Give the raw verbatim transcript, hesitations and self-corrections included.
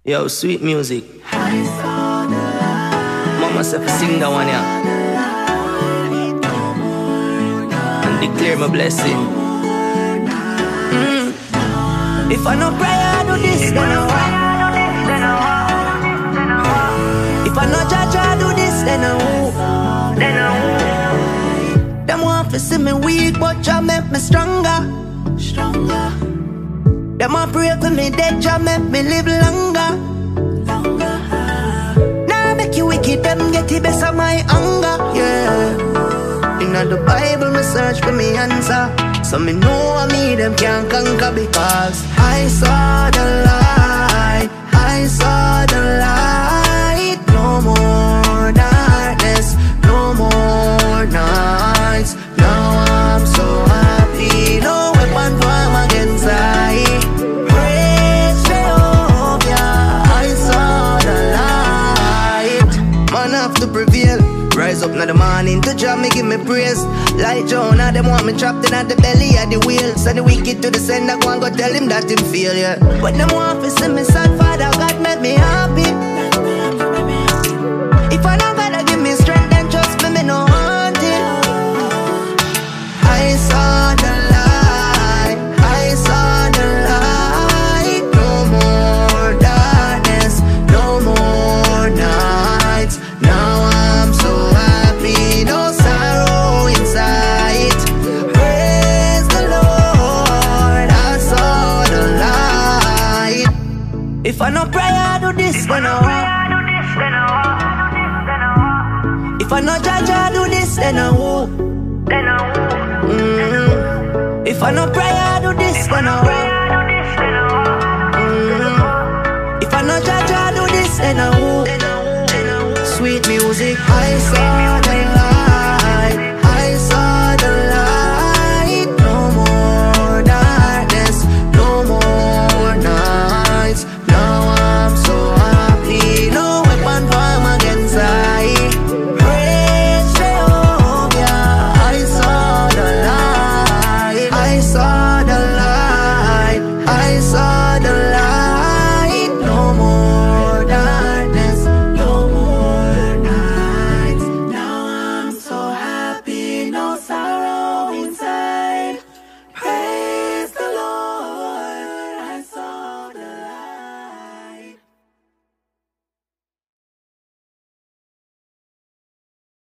Yo, sweet music. Mama said sing that one, yeah. And declare my blessing. Mm. If I no pray, I do this, then I walk. If I no judge, I do this, then I walk. Then I walk. Them want to see me weak, but Jah make me stronger. Stronger. Them a pray for me dead, Jah make me live longer. Longer. Now make you wicked, them get the best of my anger. Yeah. In the Bible, me search for me answer. So me know I me them can't conquer, because I saw the light. I saw the light. No more darkness, no more nights. Now I'm so happy. No weapon form against I. Praise Jehovah. I saw the light. Man have to prevail. Rise up in the morning to Jah, me give me praise. Like Jonah, them want me trapped in at the belly of the whale. Send the wicked to the sender, go and go tell him that him fail, yeah. But them want to see me sad, Father God make me happy. If I don't gotta give me strength, then trust me, me no want it. I saw the light, I saw the light. No more darkness, no more nights. Now I'm so happy, no sorrow inside. Praise the Lord, I saw the light. If I no pray, I do this, then I walk. If I no judge, I do this, then I walk. Mm-hmm. If I no pray, I do this, then I walk. Mm-hmm. If I no judge, I do this, then I walk. Sweet music, I saw the light. I saw the light. No more darkness, no more nights. Now I'm so happy. No weapon form against I. Praise Jehovah. I saw the light. I saw